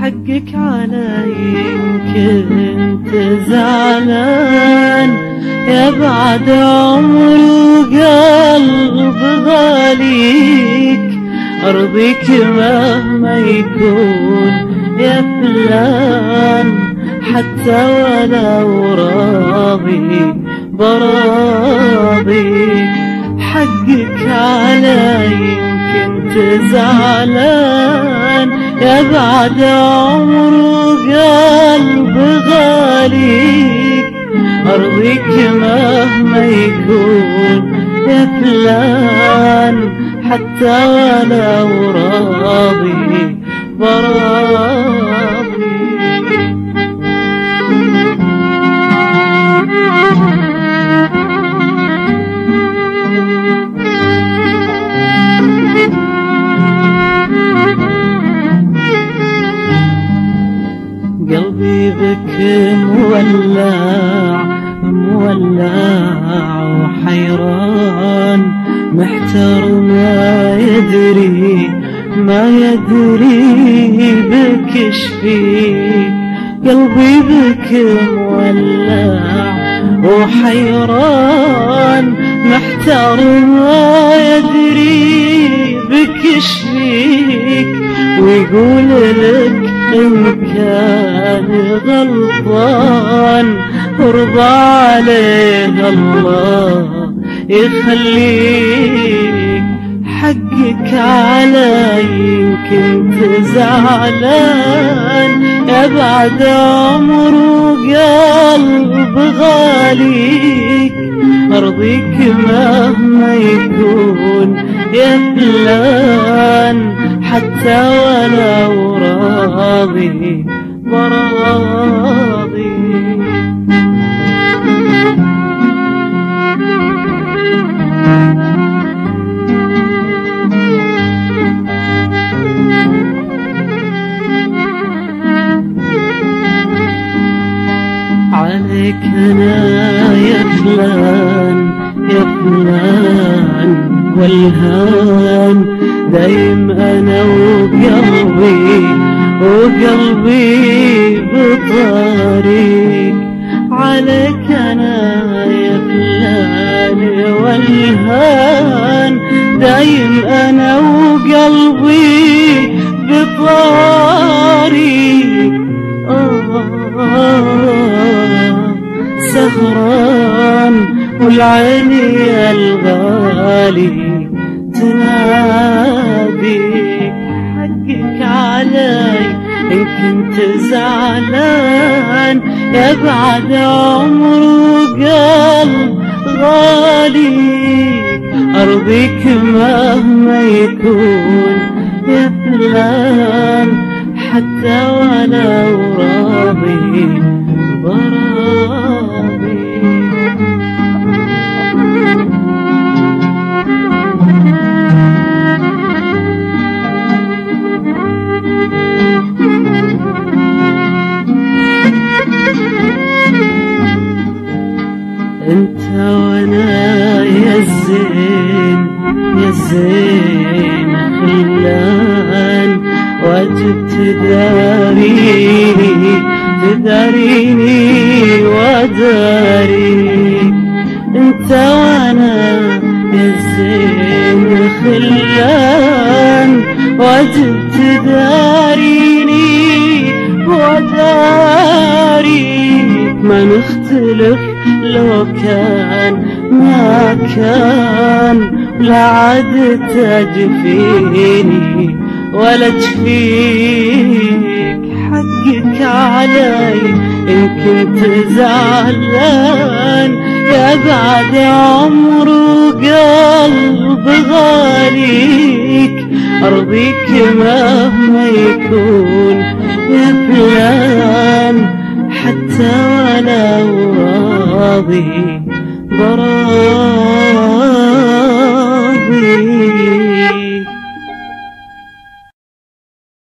حقك علي كنت زعلان يا بعد عمر وقلب غاليك، أرضيك مهما يكون يا فلان، حتى ولو راضي براضيك. حقك علي كنت زعلان يا بعد عمر وقلب غاليك، أرضيك مهما يكون يا فلان، حتى ولو راضي براضي. قلبي بك مولع مولع وحيران، محتار ما يدري بك ايش فيك. قلبي بك مولع وحيران، محتار ما يدري بك ايش فيك. ويقول لك إن كان غلطان ارضى عليه الله يخليك. حقك علي كنت زعلان يا بعد عمر وقلب غاليك، أرضيك مهما يكون يا فلان، حتى ولو راضي براضي. عليك أنا يا فلان يا فلان والهان، دايم أنا وقلبي بطريق. عليك أنا يا فلان والهان، دايم أنا وقلبي بطريق. سهران والعيني الغالي تناديك. حقك علي إن كنت زعلان يا بعد عمر وقلب غاليك، أرضيك مهما يكون يا فلان، حتى ولو راضي براضي. انت وانا يا الزين يا الزين خلان، واجب تداريني وداريك. انت وانا يا الزين خلان، واجب تداريني وداريك. ما نختلف لو كان ما كان، لا عاد تجفيني ولا تشفيك. حقك علي إن كنت زعلان يا بعد عمر وقلب غاليك، أرضيك مهما يكون يا فلان، حتى ولو راضي